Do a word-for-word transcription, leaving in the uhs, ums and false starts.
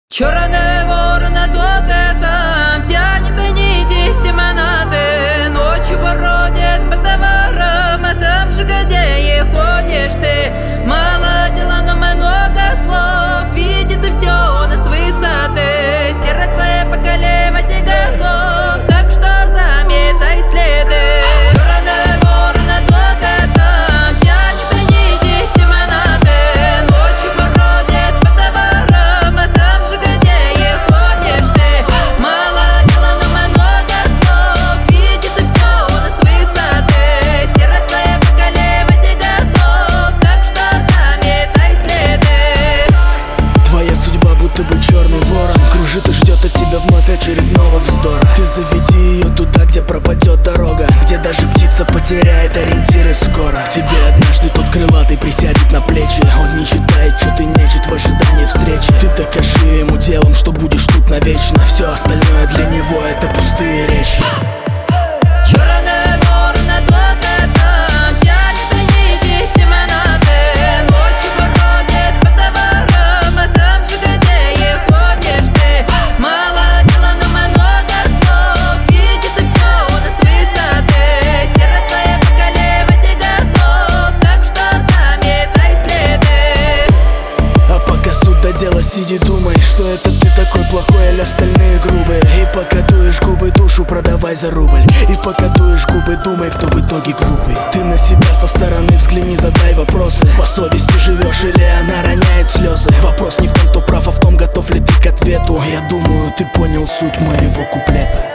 Черная ворона тут и там тянет и нити из темноты. Ночью бродит по товарам, а там же, где и ходишь ты. Мало дела, но много слов. Видит и все он с высоты. Сердце поколебать и готов, так что заметай следы. Черная ворона тут и там тянет и нити из темноты. Ночью бродит по товарам, а там же, где и ходишь ты. Мало дела, но много слов. Видит и все он с высоты. Сердце поколебать и готов, так что заметай следы. Твоя судьба будто бы черный ворон, кружит и ждет от тебя вновь очередного вздора. Ты заведи ее туда, где пропадет дорога, где даже птица потеряет ориентиры скоро. Тебе однажды тот крылатый присядет на плечи. Он не читает, что ты нечет в ожидании встречи. Ты докажи ему делом, что будешь тут навечно. Все остальное для него это пустые речи. Черная ворона тут и там тянет и нити из темноты. Ночью бродит по товарам, а там же, где и ходишь ты. Мало дела, но много слов. Видит и все он с высоты. Сердце поколебать и готов, так что заметай следы. А пока суд до дела, сиди, думай, что это ты такой плохой, или остальные грубые. И пока дуешь губы, душу продавай за рубль. И пока дуешь губы, думай, кто в итоге глупый. Ты на себя со стороны взгляни, задай вопросы. По совести живешь или она роняет слезы? Вопрос не в том, кто прав, а в том, готов ли ты к ответу. Я думаю, ты понял суть моего куплета.